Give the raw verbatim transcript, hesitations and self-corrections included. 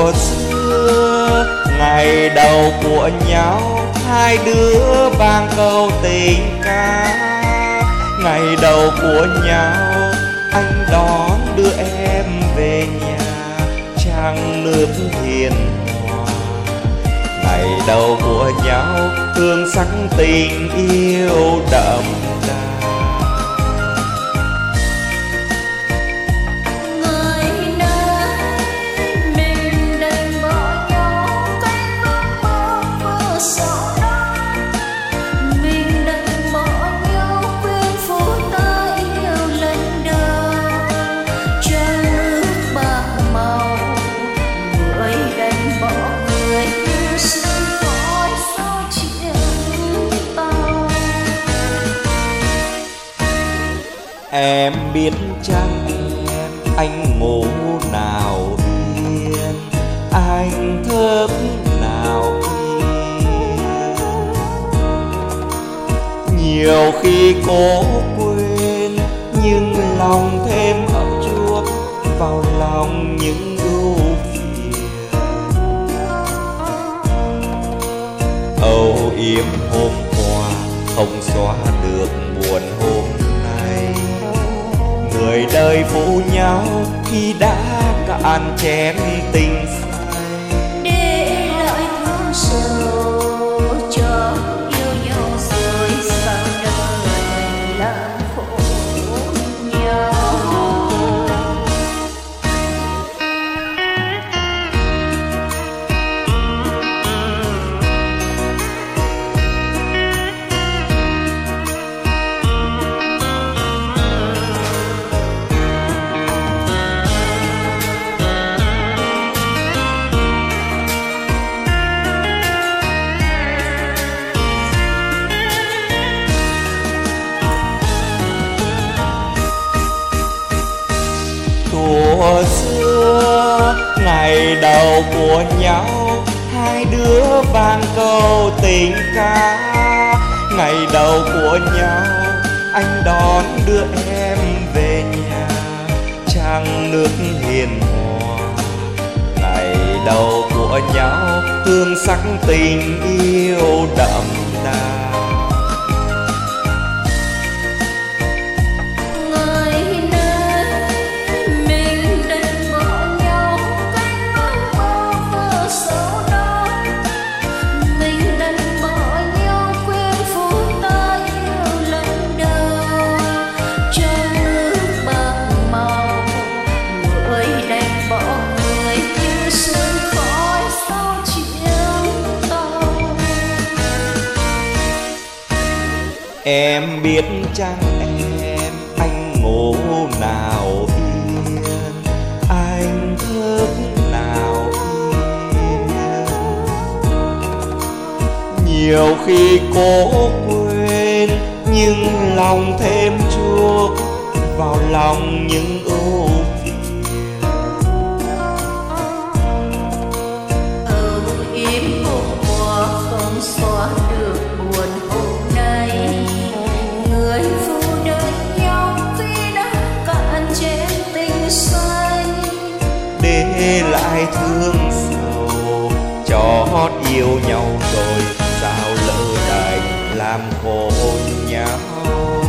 Thuở xưa ngày đầu của nhau, hai đứa vang câu tình ca. Ngày đầu của nhau, anh đón đưa em về nhà, trăng nước hiền hòa. Ngày đầu của nhau, hương sắc tình yêu đậm đà. Em biết chăng em, anh ngủ nào yên, anh thức nào yên. Nhiều khi cố quên, nhưng lòng thêm ấm chuốc vào lòng những ưu phiền. Âu yếm hôm qua không xóa được buồn hôm nay. Người đời phụ nhau khi đã cạn chén tình say, để lại thương sầu cho yêu nhau rồi sao đời làm khổ nhau. Thuở xưa ngày đầu của nhau, hai đứa vang câu tình ca. Ngày đầu của nhau, anh đón đưa em về nhà, trăng nước hiền hòa. Ngày đầu của nhau, hương sắc tình yêu đậm đà. Em biết chăng em, anh ngủ nào yên, anh thức nào yên. Nhiều khi cố quên, nhưng lòng thêm chuốc vào lòng những ưu phiền. Âu yếm hôm qua không xóa được buồn hôm nay. Người phụ đời nhau vì đã cạn chén tình say, để lại thương sầu cho yêu nhau rồi sao lỡ đành làm khổ nhau.